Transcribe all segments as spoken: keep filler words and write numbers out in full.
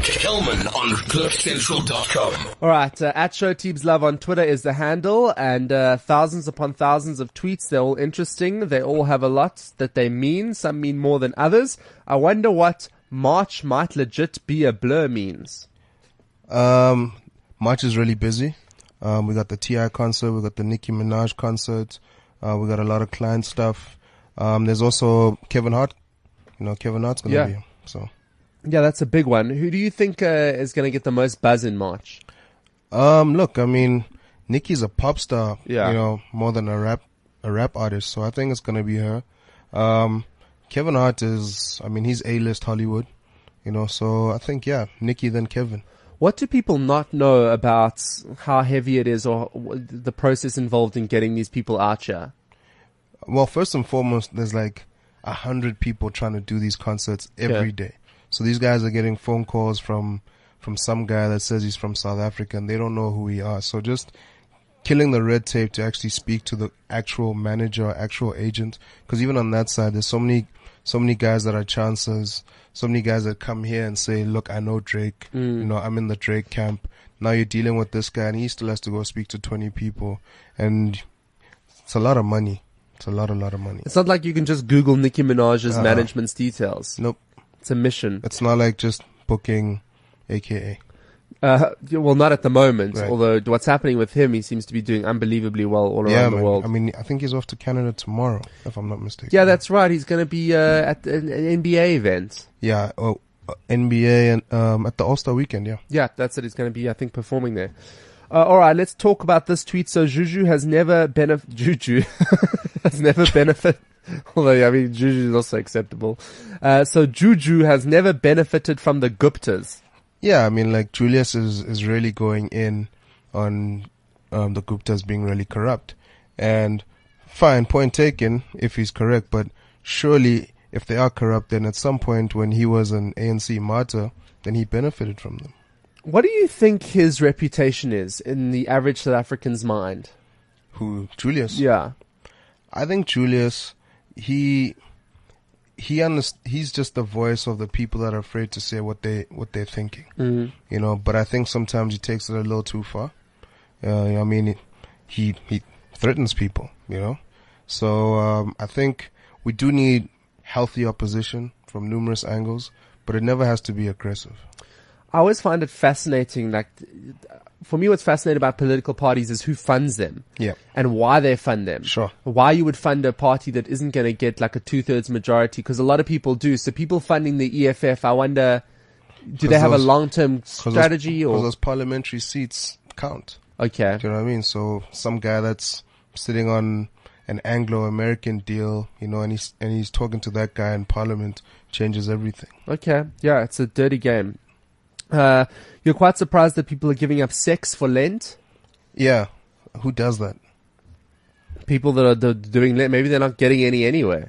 Kelman on cliff central dot com. All right, uh, at Show Teebs Love on Twitter is the handle, and uh, thousands upon thousands of tweets. They're all interesting. They all have a lot that they mean. Some mean more than others. I wonder what March might legit be a blur means. Um, March is really busy. Um, we got the T I concert, we got the Nicki Minaj concert, uh, we got a lot of client stuff. Um, there's also Kevin Hart. You know, Kevin Hart's gonna Yeah. be here, so. Yeah, that's a big one. Who do you think uh, is going to get the most buzz in March? Um, look, I mean, Nicki's a pop star, Yeah. you know, more than a rap, a rap artist. So I think it's gonna be her. Um, Kevin Hart is, I mean, he's A-list Hollywood, you know, so I think, yeah, Nicki then Kevin. What do people not know about how heavy it is or the process involved in getting these people out here? Well, first and foremost, there's like a hundred people trying to do these concerts every Yeah. day. So these guys are getting phone calls from, from some guy that says he's from South Africa and they don't know who we are. So just killing the red tape to actually speak to the actual manager or actual agent. Cause even on that side, there's so many, so many guys that are chancers, so many guys that come here and say, look, I know Drake, Mm. you know, I'm in the Drake camp. Now you're dealing with this guy and he still has to go speak to twenty people. And it's a lot of money. It's a lot, a lot of money. It's not like you can just Google Nicki Minaj's Uh-uh. management's details. Nope. It's a mission. It's not like just booking A K A. Uh, well, not at the moment. Right. Although what's happening with him, he seems to be doing unbelievably well all Yeah, around the man. world. I mean, I think he's off to Canada tomorrow, if I'm not mistaken. Yeah, that's right. He's going to be uh, at an an N B A event. Yeah, oh, uh, N B A and um, at the All-Star weekend, yeah. Yeah, that's it. He's going to be, I think, performing there. Uh, all right, let's talk about this tweet. So Juju has never benef- Juju has never benefited. Although, I mean, Juju is also acceptable. Uh, so Juju has never benefited from the Guptas. Yeah, I mean, like, Julius is, is really going in on um, the Guptas being really corrupt. And fine, point taken, if he's correct, but surely if they are corrupt, then at some point when he was an A N C martyr, then he benefited from them. What do you think his reputation is in the average South African's mind? Who? Julius? Yeah. I think Julius, he he underst- he's just the voice of the people that are afraid to say what they what they're thinking. Mm. You know, but I think sometimes he takes it a little too far. Uh, I mean, it, he he threatens people. You know, so um, I think we do need healthy opposition from numerous angles, but it never has to be aggressive. I always find it fascinating. Like, for me, what's fascinating about political parties is who funds them. Yeah. And why they fund them. Sure. Why you would fund a party that isn't going to get like a two-thirds majority, because a lot of people do. So people funding the E F F, I wonder, do they have those- a long-term strategy Because or? those parliamentary seats count. Okay. Do you know what I mean? So some guy that's sitting on an Anglo-American deal, you know, and he's and he's talking to that guy in Parliament, changes everything. Okay. Yeah, it's a dirty game. Uh, you're quite surprised that people are giving up sex for Lent? Yeah, who does that? People that are do- doing Lent, maybe they're not getting any anyway.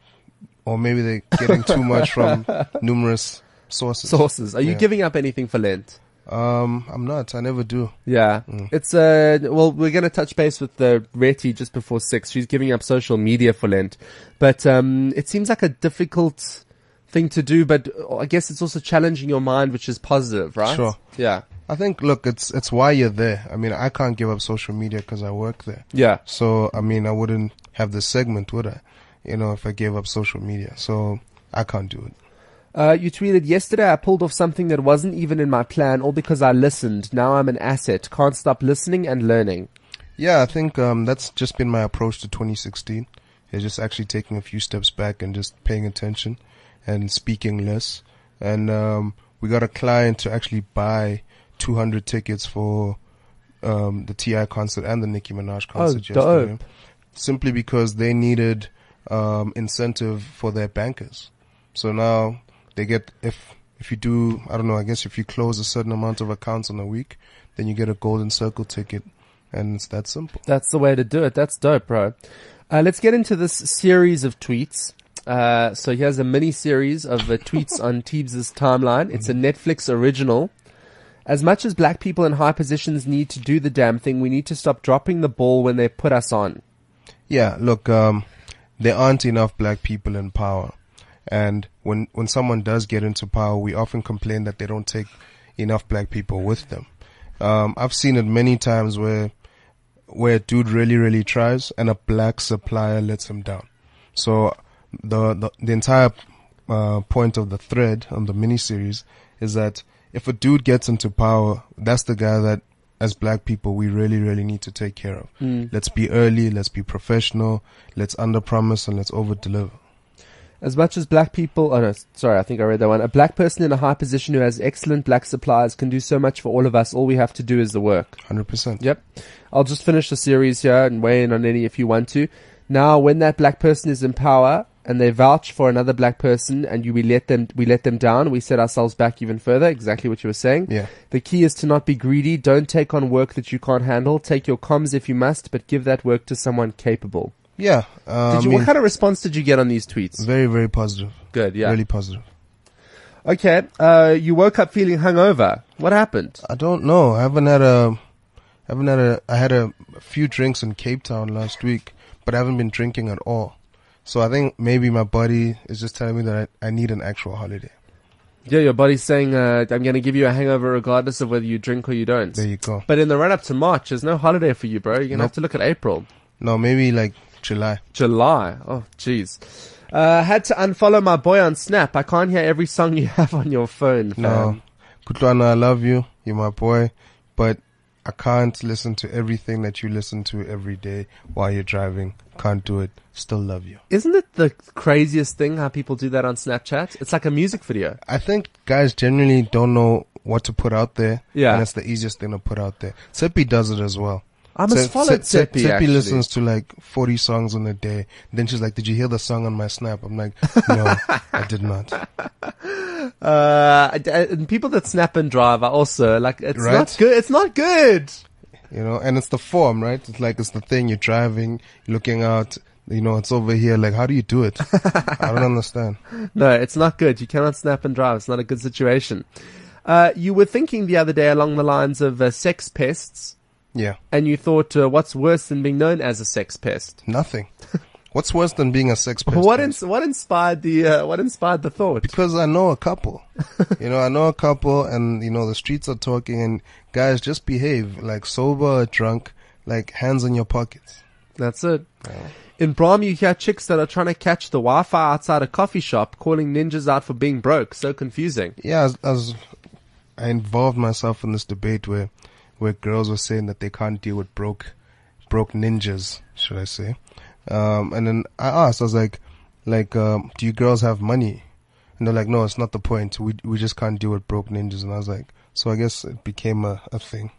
Or maybe they're getting too much from numerous sources. Sources. Are you Yeah. giving up anything for Lent? Um, I'm not. I never do. Yeah. Mm. It's, uh, well, we're going to touch base with the Reti just before six. She's giving up social media for Lent. But, um, it seems like a difficult thing to do, but I guess it's also challenging your mind, which is positive, right? Sure. Yeah. I think, look, it's it's why you're there. I mean, I can't give up social media because I work there. Yeah. So, I mean, I wouldn't have this segment, would I? You know, if I gave up social media. So, I can't do it. Uh, you tweeted, yesterday I pulled off something that wasn't even in my plan, all because I listened. Now I'm an asset. Can't stop listening and learning. Yeah, I think um, that's just been my approach to twenty sixteen. It's just actually taking a few steps back and just paying attention and speaking less. And um, we got a client to actually buy two hundred tickets for um, the T I concert and the Nicki Minaj concert Oh, yesterday. dope. Simply because they needed um, incentive for their bankers. So now they get, if if you do, I don't know, I guess if you close a certain amount of accounts in a week, then you get a golden circle ticket. And it's that simple. That's the way to do it. That's dope, bro. Uh, let's get into this series of tweets. Uh, so here's a mini series of uh, tweets on Teebs' timeline. It's a Netflix original. As much as black people in high positions need to do the damn thing, we need to stop dropping the ball when they put us on. Yeah, look, um, there aren't enough black people in power. And when when someone does get into power, we often complain that they don't take enough black people with them. Um, I've seen it many times where where a dude really really tries and a black supplier lets him down. So the the, the entire uh, point of the thread on the miniseries is that if a dude gets into power, that's the guy that, as black people, we really, really need to take care of. Mm. Let's be early, let's be professional, let's under-promise and let's over-deliver. As much as black people, oh no, sorry, I think I read that one. A black person in a high position who has excellent black suppliers can do so much for all of us. All we have to do is the work. one hundred percent. Yep. I'll just finish the series here and weigh in on any if you want to. Now, when that black person is in power and they vouch for another black person and you, we let them, we let them down, we set ourselves back even further. Exactly what you were saying. Yeah. The key is to not be greedy. Don't take on work that you can't handle. Take your comms if you must, but give that work to someone capable. Yeah. Uh, Did you, I mean, what kind of response did you get on these tweets? very, very positive. Good, yeah. Really positive. Okay, uh, you woke up feeling hungover. What happened? I don't know. I haven't had a, I haven't had a, I had a few drinks in Cape Town last week, but I haven't been drinking at all. So I think maybe my body is just telling me that I, I need an actual holiday. Yeah, your body's saying, uh, I'm going to give you a hangover regardless of whether you drink or you don't. There you go. But in the run up to March, there's no holiday for you, bro. You're going to Nope. have to look at April. No, maybe like July. July. Oh, jeez. Uh, had to unfollow my boy on Snap. I can't hear every song you have on your phone, fam. No. Kutlwana, I love you. You're my boy. But I can't listen to everything that you listen to every day while you're driving. Can't do it. Still love you. Isn't it the craziest thing how people do that on Snapchat? It's like a music video. I think guys generally don't know what to put out there. Yeah. And it's the easiest thing to put out there. Seppi does it as well. I must Se- follow Se- Se- Seppi, Seppi actually. listens to like forty songs in a day. Then she's like, did you hear the song on my Snap? I'm like, no, I did not. Uh, and people that snap and drive are also like, it's Right? not good. It's not good. You know, and it's the form, right? It's like, it's the thing. You're driving, looking out, you know, it's over here. Like, how do you do it? I don't understand. No, it's not good. You cannot snap and drive. It's not a good situation. Uh, you were thinking the other day along the lines of uh, sex pests, Yeah. and you thought, uh, what's worse than being known as a sex pest? Nothing. What's worse than being a sex pest? What guys? ins- what inspired the uh, what inspired the thought? Because I know a couple. You know, I know a couple and, you know, the streets are talking and guys, just behave. Like sober or drunk, like hands in your pockets. That's it. In Brahm, you hear chicks that are trying to catch the Wi-Fi outside a coffee shop, calling ninjas out for being broke. So confusing. Yeah, as, as I involved myself in this debate where, where girls were saying that they can't deal with broke, broke ninjas, should I say. Um, and then I asked, I was like, like, um, do you girls have money? And they're like, no, it's not the point. We, we just can't deal with broke ninjas. And I was like, so I guess it became a, a thing.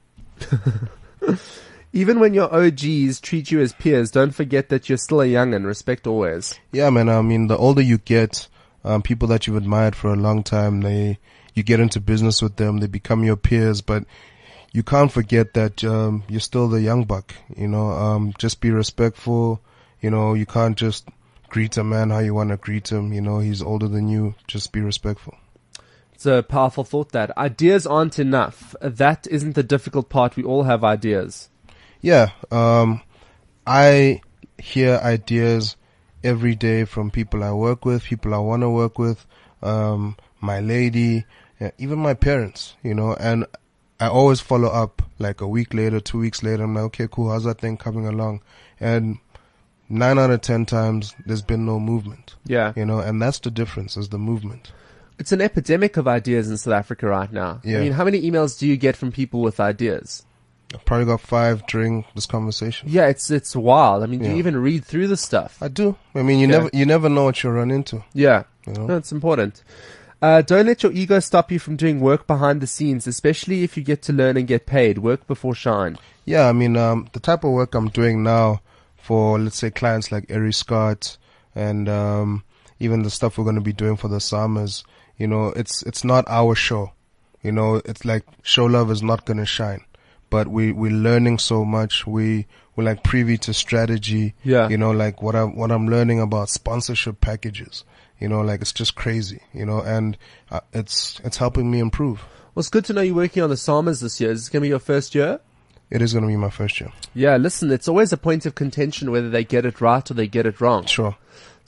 Even when your O Gs treat you as peers, don't forget that you're still a young'un. Respect always. Yeah, man. I mean, the older you get, um, people that you've admired for a long time, they, you get into business with them, they become your peers, but you can't forget that, um, you're still the young buck, you know, um, just be respectful. You know, you can't just greet a man how you want to greet him. You know, he's older than you. Just be respectful. It's a powerful thought that ideas aren't enough. That isn't the difficult part. We all have ideas. Yeah. Um, I hear ideas every day from people I work with, people I want to work with, um, my lady, yeah, even my parents, you know, and I always follow up like a week later, two weeks later. I'm like, okay, cool. How's that thing coming along? And nine out of ten times, there's been no movement. Yeah. You know, and that's the difference, is the movement. It's an epidemic of ideas in South Africa right now. Yeah. I mean, how many emails do you get from people with ideas? I've probably got five during this conversation. Yeah, it's it's wild. I mean, do Yeah. you even read through the stuff? I do. I mean, you Yeah. never, you never know what you'll run into. Yeah. You know? No, it's important. Uh, don't let your ego stop you from doing work behind the scenes, especially if you get to learn and get paid. Work before shine. Yeah, I mean, um, the type of work I'm doing now for, let's say, clients like Eri Scott and um, even the stuff we're going to be doing for the summers, you know, it's it's not our show. You know, it's like Show Love is not going to shine. But we, we're learning so much. We, we're like privy to strategy. Yeah. You know, like what I'm, what I'm learning about sponsorship packages. You know, like it's just crazy, you know, and uh, it's, it's helping me improve. Well, it's good to know you're working on the Summers this year. Is this going to be your first year? It is going to be my first year. Yeah, listen, it's always a point of contention whether they get it right or they get it wrong. Sure.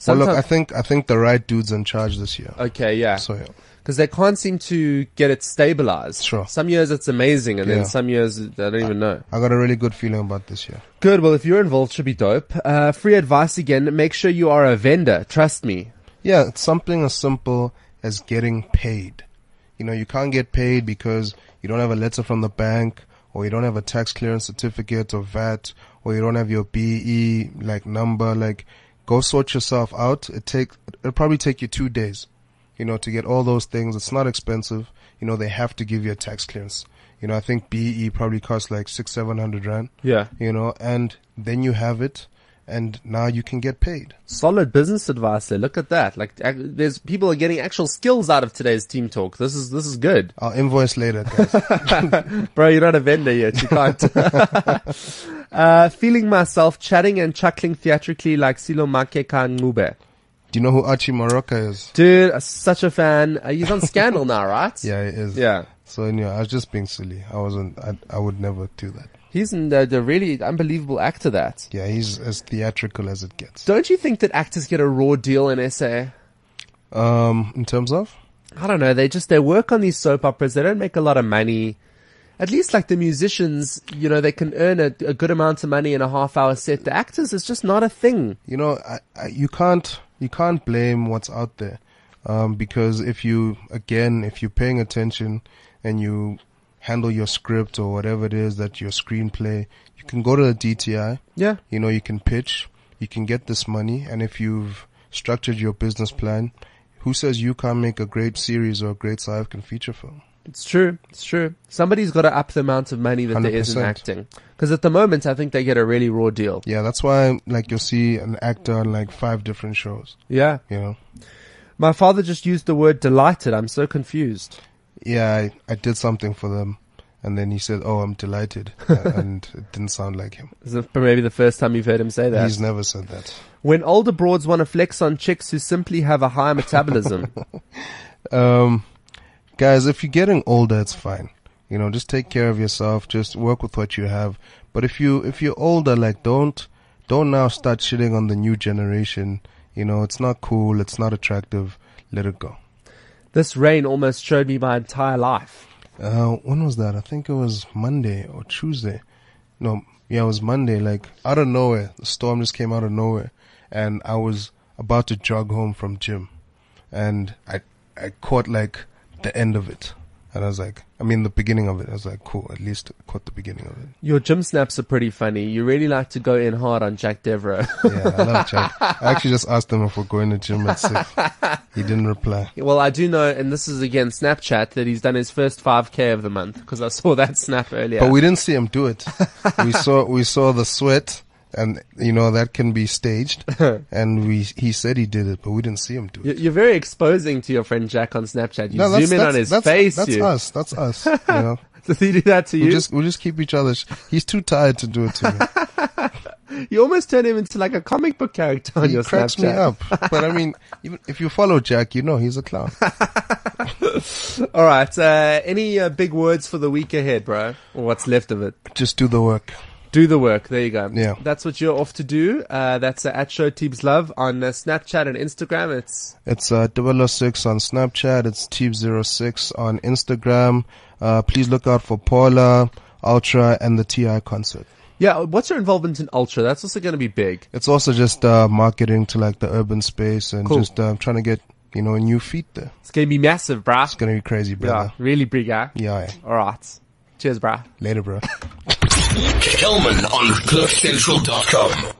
Well, look, Sometimes- I think I think the right dude's in charge this year. Okay, yeah. So yeah. Because they can't seem to get it stabilized. Sure. Some years it's amazing, and Yeah. then some years I don't even know. I got a really good feeling about this year. Good. Well, if you're involved, should be dope. Uh, free advice again. Make sure you are a vendor. Trust me. Yeah, it's something as simple as getting paid. You know, you can't get paid because you don't have a letter from the bank, or you don't have a tax clearance certificate or V A T, or you don't have your B E like number. Like, go sort yourself out. It take it'll probably take you two days. You know, to get all those things. It's not expensive. You know, they have to give you a tax clearance. You know, I think B E probably costs like six, seven hundred rand. Yeah. You know, and then you have it, and now you can get paid. Solid business advice there. Look at that. Like, ac- there's people are getting actual skills out of today's team talk. This is this is good. I'll invoice later, guys. Bro, you're not a vendor yet. You can't. uh, feeling myself chatting and chuckling theatrically like Silo Makeka Ngube. Do you know who Archie Maroka is? Dude, uh, such a fan. Uh, he's on Scandal now, right? Yeah, he is. Yeah. So anyway, I was just being silly. I wasn't. I, I would never do that. He's an, uh, the really unbelievable actor, that. Yeah, he's as theatrical as it gets. Don't you think that actors get a raw deal in S A? Um, in terms of, I don't know. They just, they work on these soap operas. They don't make a lot of money. At least like the musicians, you know, they can earn a, a good amount of money in a half hour set. The actors is just not a thing. you know, I, I, you can't you can't blame what's out there, um, because if you again, if you're paying attention and you handle your script or whatever it is that your screenplay, you can go to the D T I. Yeah. You know, you can pitch, you can get this money, and if you've structured your business plan, who says you can't make a great series or a great South African feature film? It's true. It's true. Somebody's got to up the amount of money that there is in one hundred percent. acting. Because at the moment, I think they get a really raw deal. Yeah, that's why, like, you'll see an actor on like five different shows. Yeah. You know. My father just used the word delighted. I'm so confused. Yeah, I, I did something for them, and then he said, "Oh, I'm delighted," and it didn't sound like him. Is it maybe the first time you've heard him say that? He's never said that. When older broads want to flex on chicks who simply have a high metabolism. Um, guys, if you're getting older, it's fine. You know, just take care of yourself. Just work with what you have. But if you if you're older, like, don't don't now start shitting on the new generation. You know, it's not cool. It's not attractive. Let it go. This rain almost showed me my entire life. Uh, when was that? I think it was Monday or Tuesday. No, yeah, it was Monday. Like, out of nowhere, the storm just came out of nowhere, and I was about to jog home from gym, and I I caught like the end of it, and I was like, I mean the beginning of it. I was like, cool, at least I caught the beginning of it. Your gym snaps are pretty funny. You really like to go in hard on Jack Devereaux. Yeah, I love Jack. I actually just asked him if we're going to gym at six. He didn't reply. Well, I do know, and this is again Snapchat, that he's done his first five K of the month, because I saw that snap earlier. But we didn't see him do it. We saw we saw the sweat, and you know that can be staged. And we he said he did it, but we didn't see him do it. You- You're very exposing to your friend Jack on Snapchat. You No, that's, zoom in that's, on his that's, face. That's you. us. That's us. You know, Does he do that to we you? just we just keep each other. Sh- He's too tired to do it to me. You almost turn him into like a comic book character on He your cracks Snapchat. me up. But I mean, even if you follow Jack, you know he's a clown. All right. Uh, any uh, big words for the week ahead, bro? Or what's left of it? Just do the work. Do the work. There you go. Yeah. That's what you're off to do. Uh, that's uh, at Show Teebs Love on uh, Snapchat and Instagram. It's It's uh, double oh six on Snapchat. It's Teeb zero six on Instagram. Uh, please look out for Paula, Ultra, and the T I concert. yeah. What's your involvement in Ultra? That's also going to be big. It's also just uh, marketing to like the urban space and Cool. just uh, trying to get, you know, new feet there. It's going to be massive, bruh. It's gonna be crazy, Yeah, brother. really big, huh? Yeah, yeah. All right. Cheers, bruh. Later, bro. Kelman on cliff central dot com.